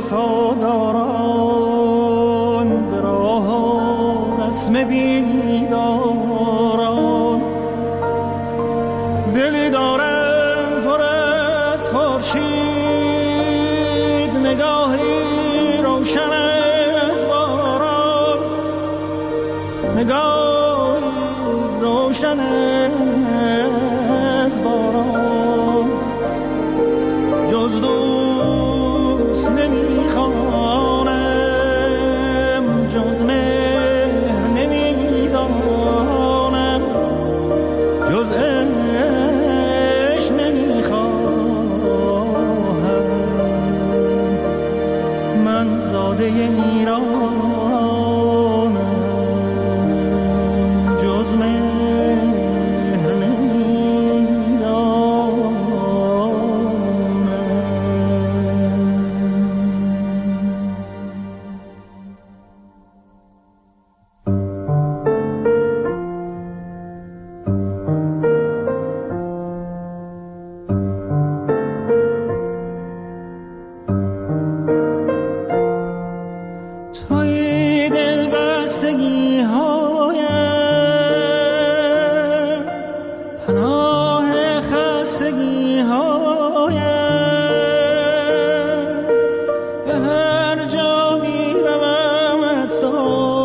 وفاداران به راه و رسم بیداران. دلی دارم پر از خورشید، نگاهی روشن از باران، نگاهی روشن از باران. جز دوست نمیخوانم، جز مهر نمیدانم، جز عشق نمیخواهم. من زاده ایرانم، جز مهر نمیدانم. توی دل بستگی هایم، پناه خستگی هایم. به هر جا می روم از تو،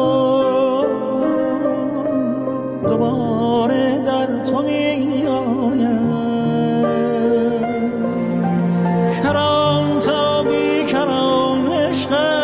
دوباره در تو می آیم. کران تا بی کران عشقم،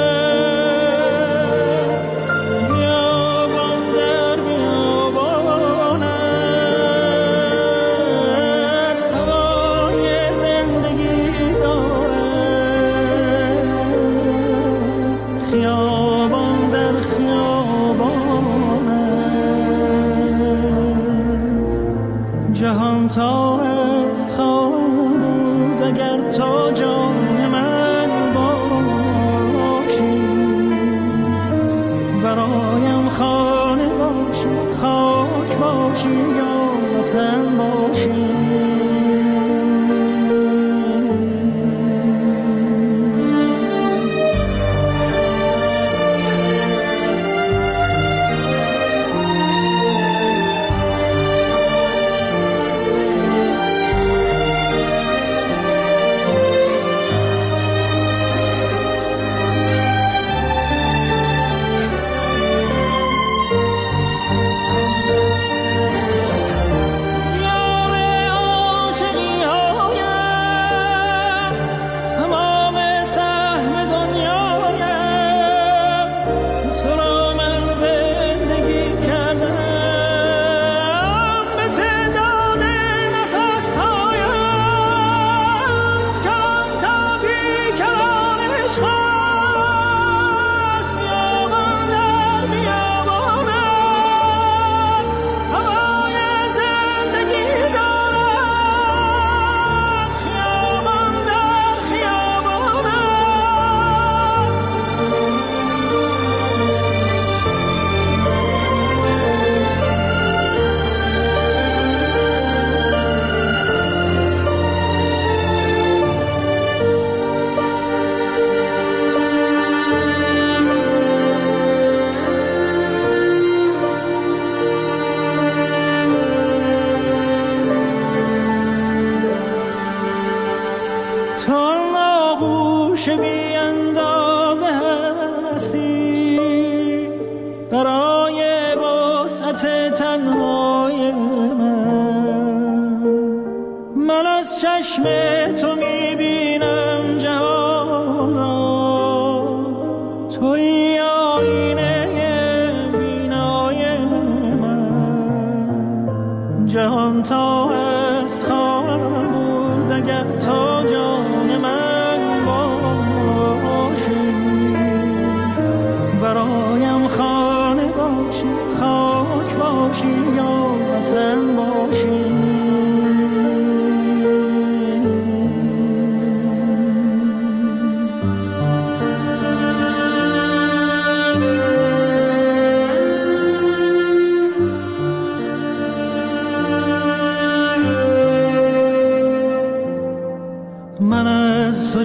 جهان تا است خواهم بود اگر تو جان من باشی. برایم خانه باشی، خاک باشی یا وطن باشی. بی اندازه هستی برای وسعت تنهای من از چشم تو میبینم جهان را. توی آینه بینای من، جهان تا هست خواهم بود اگر تو جان من برایم خانه باشی، خاک باشی یا وطن باشی.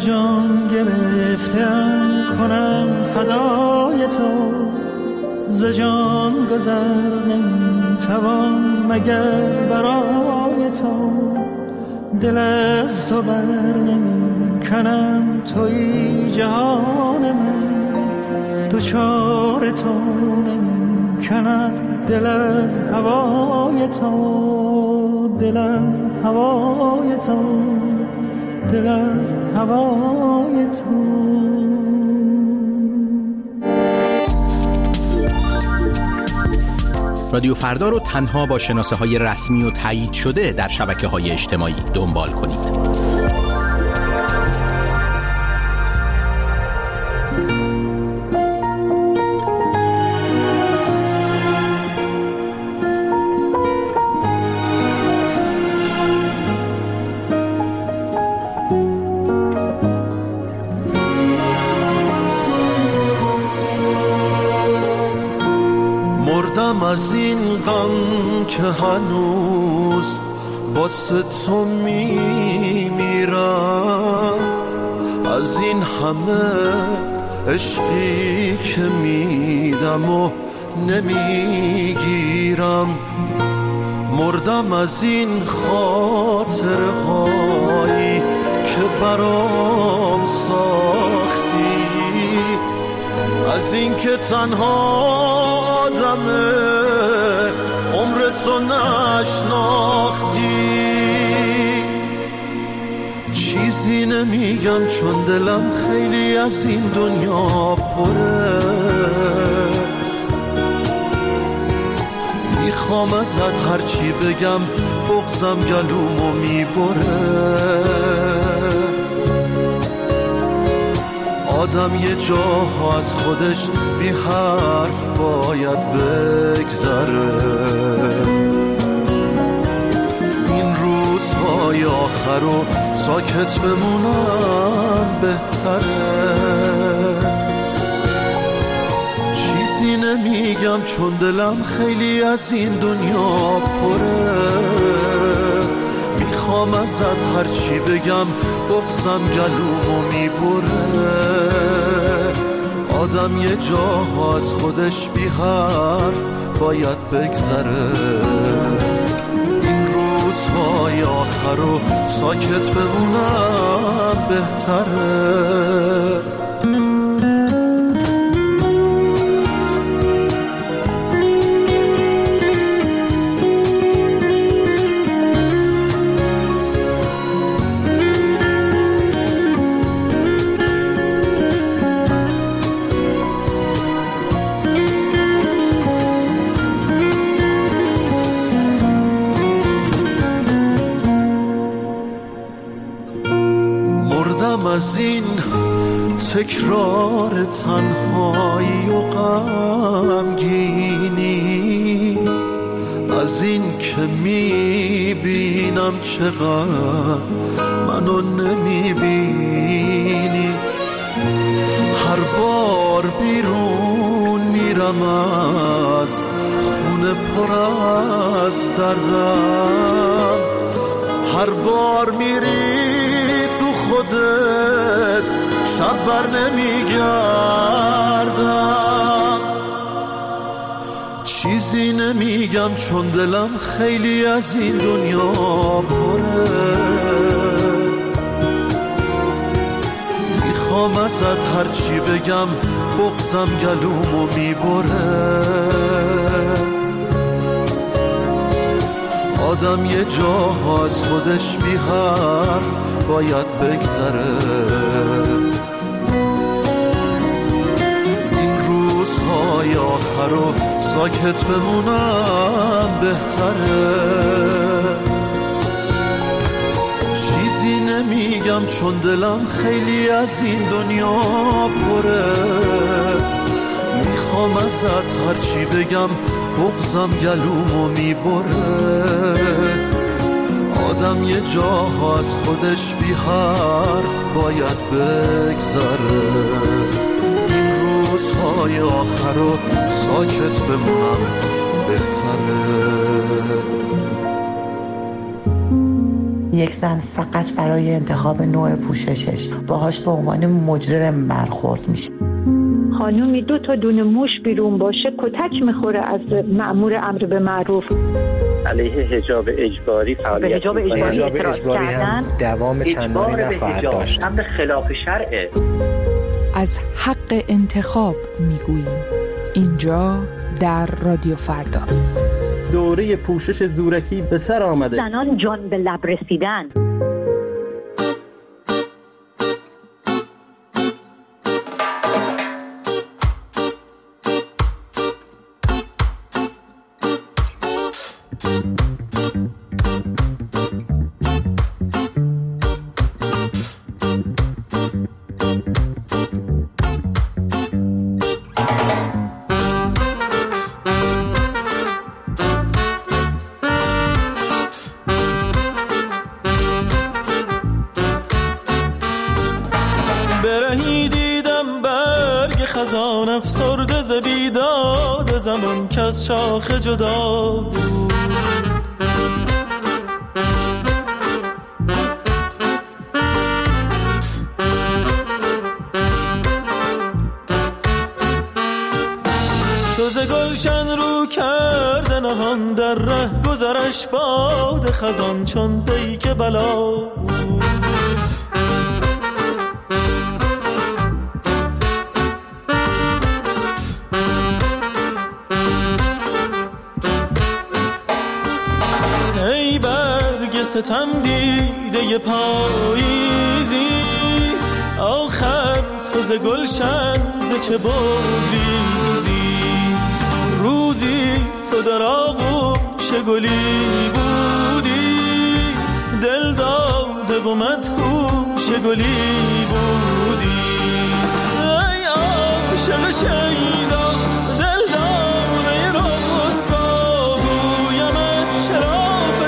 جان گرفتم کنم فدای تو، ز جان گذر نمیتوان مگر برای تو، دل از تو بر نمی کنم توی جهان من، دوچار تو نمی کند دل از هوای تو، دل از هوای تو، دل از هوای تو. رادیو فردا رو تنها با شناسه‌های رسمی و تایید شده در شبکه‌های اجتماعی دنبال کنید. از این غم که هنوز واسه تو میمیرم، از این همه عشقی که میدم و نمیگیرم، مردم از این خاطرهایی که برام ساختی، از این که تنها آدمه عمر تو نشناختی. چیزی نمیگم چون دلم خیلی از این دنیا پره، میخوام ازت هرچی بگم بغضم گلومو میبره. آدم یه جاها از خودش بی حرف باید بگذره، این روزهای آخر رو ساکت بمونم بهتره. چیزی نمیگم چون دلم خیلی از این دنیا پره، میخوام ازت هرچی بگم بغضم گلومو میبره. آدم یه جاها از خودش بی حرف باید بگذره، این روزهای آخر رو ساکت بمونم بهتره. از این تکرار تنهایی و غمگینی، از این که میبینم چقدر منو نمیبینی. هر بار بیرون میرم از خونه پر از دردم، هر بار میری خودت شب بر نمیگردم. چیزی نمیگم چون دلم خیلی از این دنیا پره، میخوام ازت هرچی بگم بغضم گلومو میبره. آدم یه جاها از خودش بی حرف باید بگذره، این روزهای آخر رو ساکت بمونم بهتره. چیزی نمیگم چون دلم خیلی از این دنیا پره، میخوام ازت هرچی بگم بغضم گلومو میبره. آدم یه جاها از خودش بی حرف باید بگذره، این روزهای آخر رو ساکت بمونم بهتره. یک زن فقط برای انتخاب نوع پوششش باهاش به عنوان مجرم برخورد میشه. خانومی 2 تا دونه موش بیرون باشه کتک میخوره از مأمور امر به معروف. علیه حجاب اجباری فعالیت حجاب اجباری هم دوام چندانی نخواهد داشت. امر خلاف شرعه. از حق انتخاب میگوییم اینجا در رادیو فردا. دوره پوشش زورکی به سر آمده. زنان جان به لب رسیدن. زمان که از شاخ جدا بود چوز گلشن رو کرده نهان در ره گذرش باد خزان چون پیک بلا بود ستم دیده پاییزی آخر تو ز گلشن ز چه بگریزی روزی تو در آغوش گلی بودی دل داده و مدهوش گلی بودی ای عاشق شیدا دل داده رسوا گویمت چرا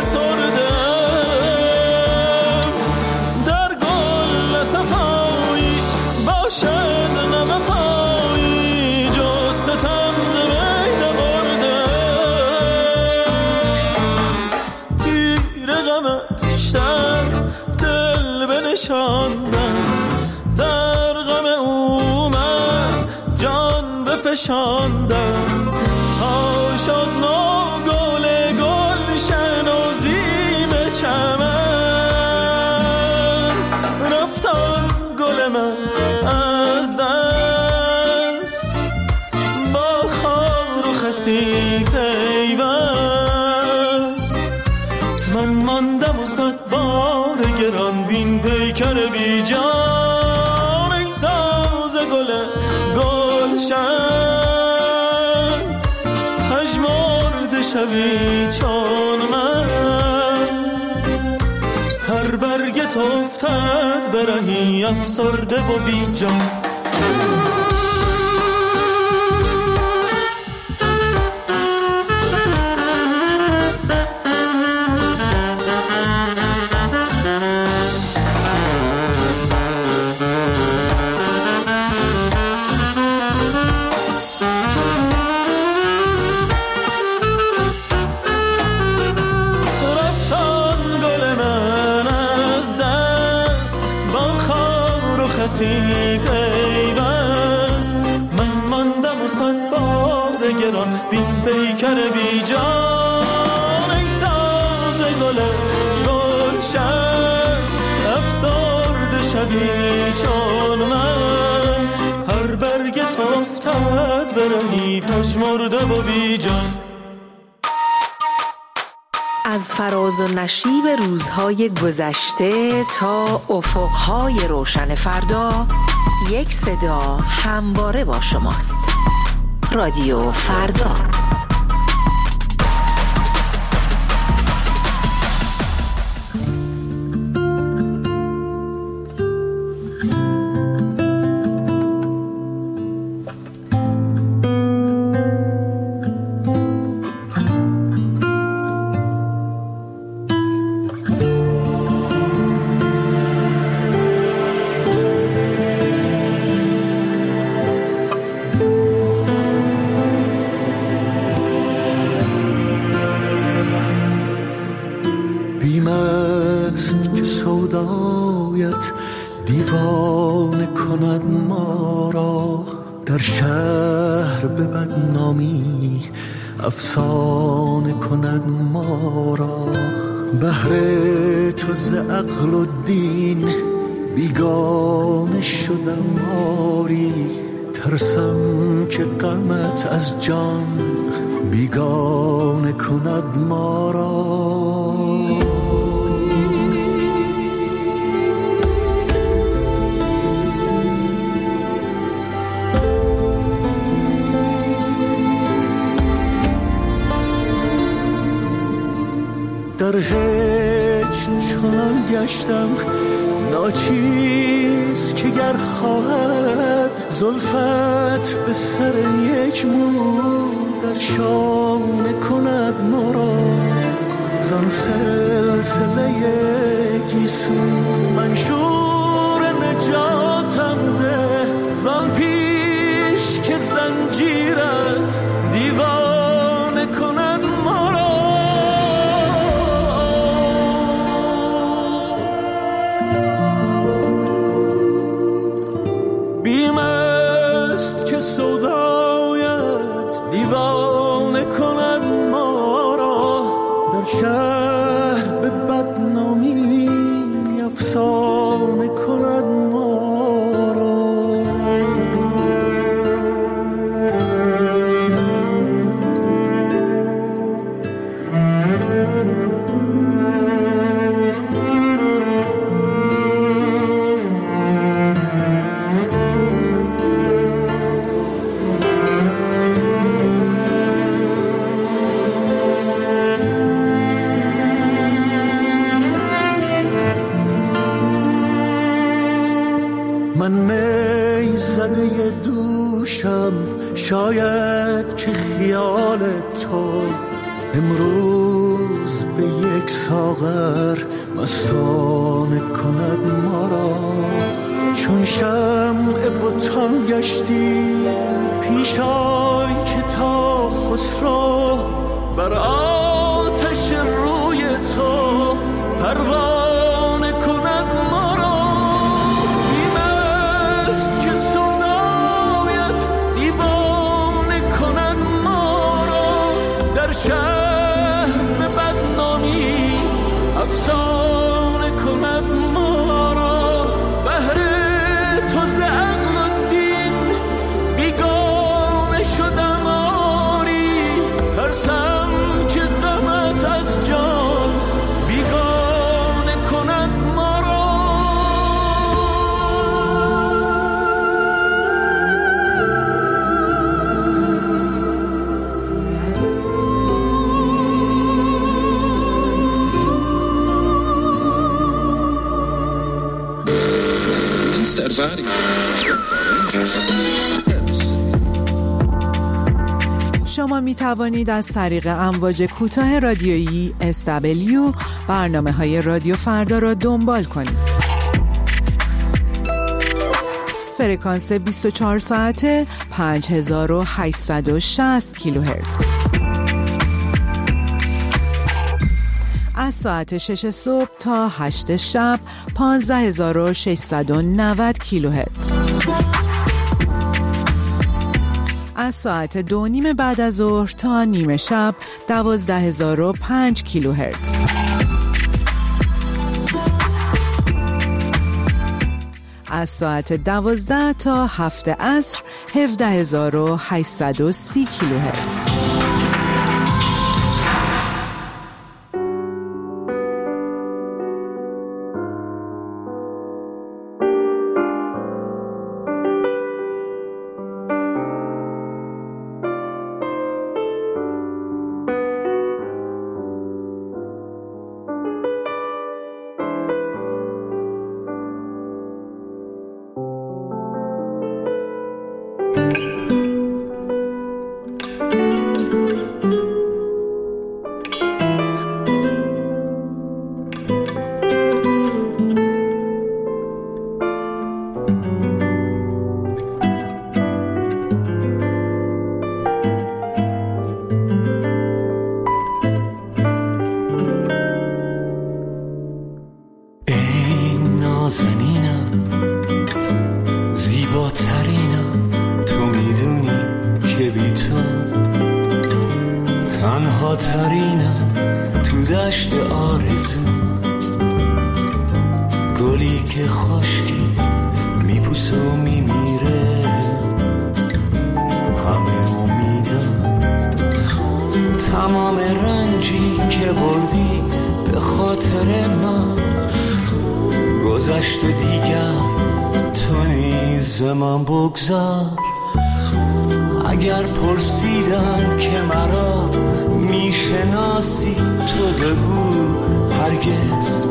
در غم او من جان بفشاندم تا شد نو گل گلشن و زیب چمن رفتان گل من از دست با خار و خسی پیوست من ماندم و صد بار گران وین پیکر بی جان ای تازه گل گلشن پژمرده شوی چون من هر برگت افتد برهی افسرده و بی جان پیوست من ماندم و صد بار گران بین پیکر بی جان ای تازه گل گلشن افسرده شوی چون من هر برگت افتد برهی پژمرده و بی جان از فراز و نشیب روزهای گذشته تا افقهای روشن فردا یک صدا همواره با شماست. رادیو فردا. است که سودایت دیوانه کند ما را، در شهر به بدنامی افسانه کند ما را. بهر تو ز عقل و دین بیگانه شدم آری، ترسم که غمت از جان بیگانه کند ما را. در هیچ چنان گشتم ناچیز که گر خواهد زلفت به سر یک مو در شانه کند ما را. زان سلسله گیسو منشور نجاتم ده، زان پیش که زنجیرت دیوانه کند ما را. بیم است که سودایت دیوانه کند ما را، در شهر به بدنامی افسانه کند ما را. من می زده دوشم، شاید که خیال تو امروز به یک ساغر مستانه کند ما را. چون شمع بتان گشتی پیش آی که تا خسرو بر آتش روی تو پروانه کند ما را. بیم است که سودایت دیوانه کند ما را، در شهر به بدنامی افسانه کند ما را. بهر تو ز عقل و دین بیگانه شدم آری، ترسم که غمت از جان بیگانه کند ما را. شما می توانید از طریق امواج کوتاه رادیویی SW برنامه‌های رادیو فردا را دنبال کنید. فرکانس 24 ساعته 5860 کیلوهرتز. از ساعت 6 صبح تا 8 شب 15690 کیلوهرتز. از ساعت 2:30 بعد از ظهر تا نیمه شب 12005 کیلوهرتز. از ساعت 12 تا 7 عصر 17830 کیلوهرتز. نازنینم، زیباترینم، تو میدونی که بی تو تنها ترینم تو دشت آرزو. گلی که خشکی میپوسه و میمیره، همه امیدم، تمام رنجی که بردی به خاطر من گذشت و دیگر تو نیز من بگذار. اگر پرسیدن که مرا میشناسی تو بگو هرگز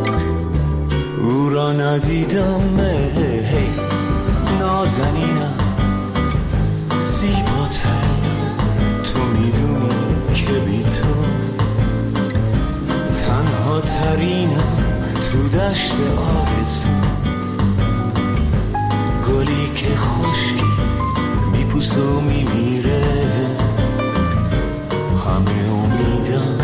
او را ندیدم. هی نازنینم، زیباترینم، تو میدونی که بی تو تنها ترینم تو دشت آرزو. گلی که خشکی میپوسه و میمیره، همه امیدم.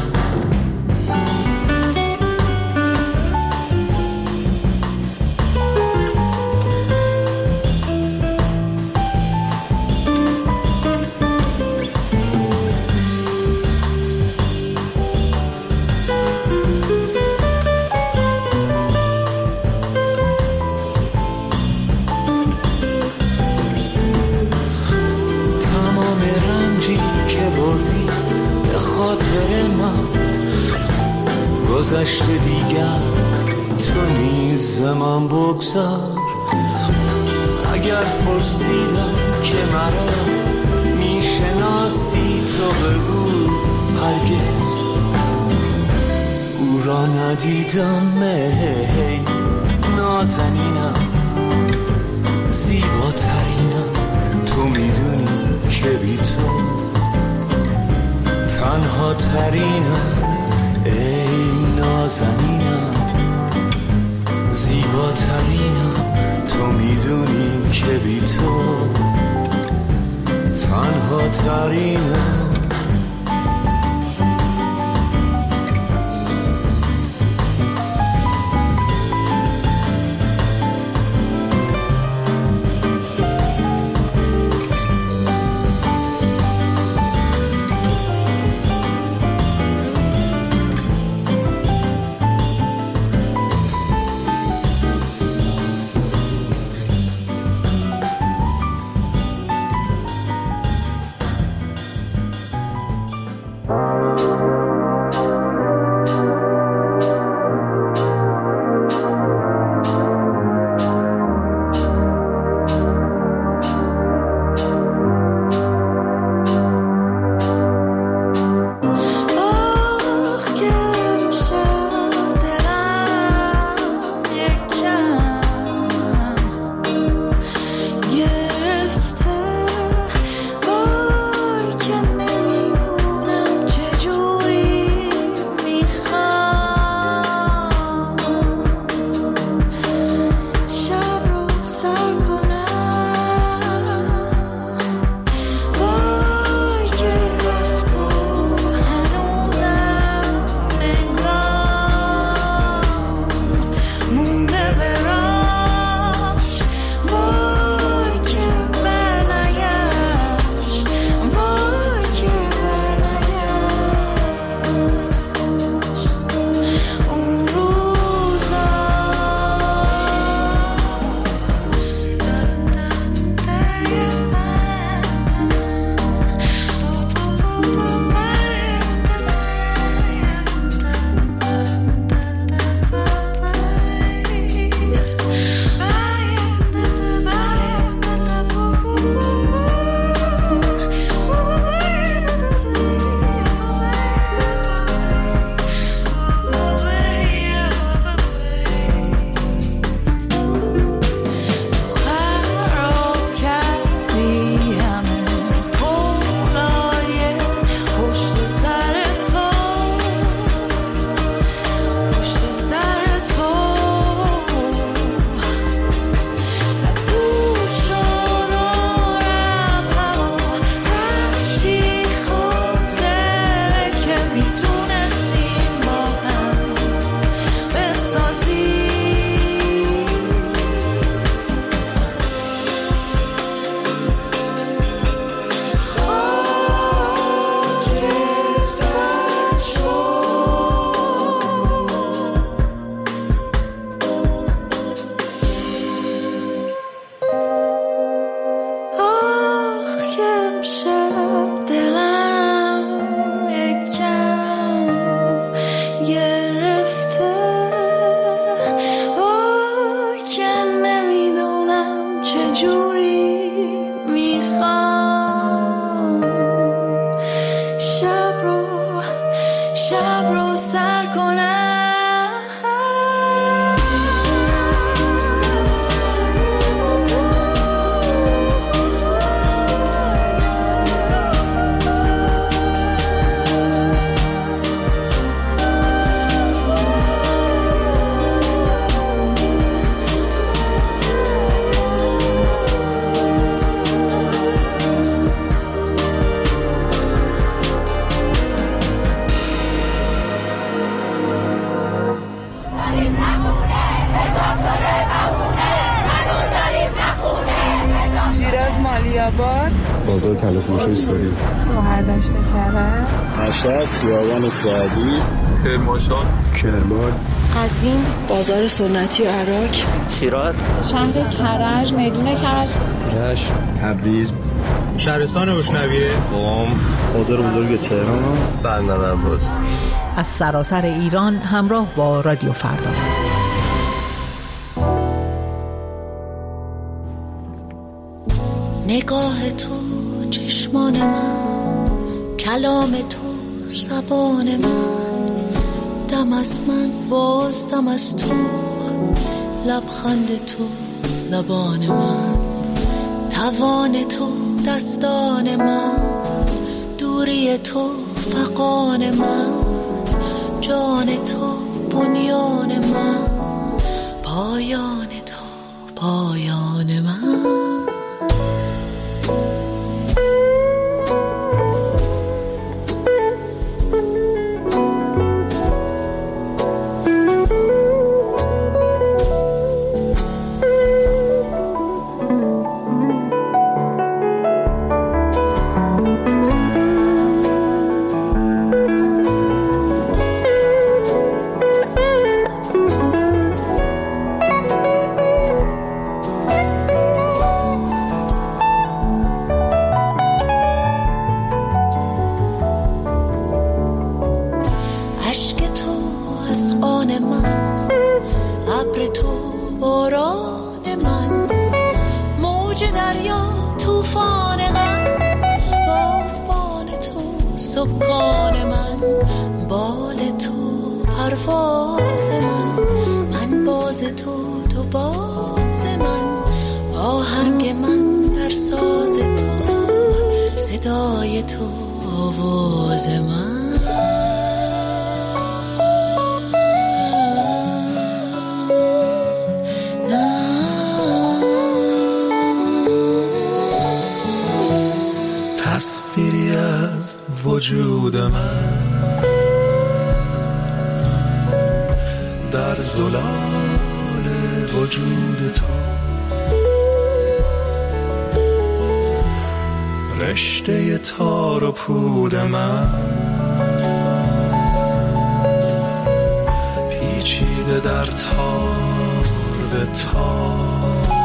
گذشت دیگر تو نیز من بگذار. اگر پرسیدم که مرا میشناسی تو بگو هرگز او را ندیدم. هی نازنینم، زیباترینم، تو میدونی که بی تو تنها ترینم. ای نازنینم، زیباترینم، تو میدونی که بی تو تنها ترینم. آباد، بازار تلفروشی ساری، شهردشت کرج، مشهد، خیابان سعدی، کرمانشاه، کرمان، قزوین، بازار سنتی عراق، شیراز، شهر کرج، میدون کرج، رشت، تبریز، شهرستان اشنویه، قم، بازار بزرگ تهران، بندر عباس. از سراسر ایران همراه با رادیو فردا. نگاه تو چشمان من، کلام تو زبان من، دم از من باز دم از تو، لبخند تو لبان من، توان تو دستان من، دوری تو فغان من، جان تو بنیان من، پایان تو پایان من. تصویری از وجود من در زلال وجود تو، رشته تار و پود من پیچیده در تار به تار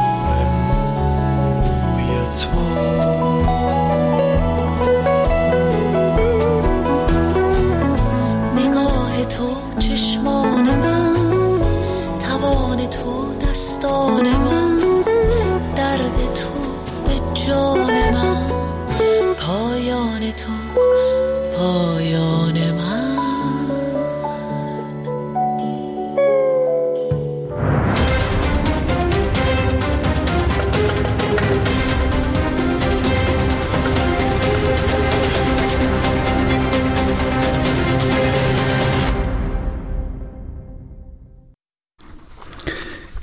موی تو. تو چشمان من، توان تو دستان من، درد تو به جان من، پایان تو پایان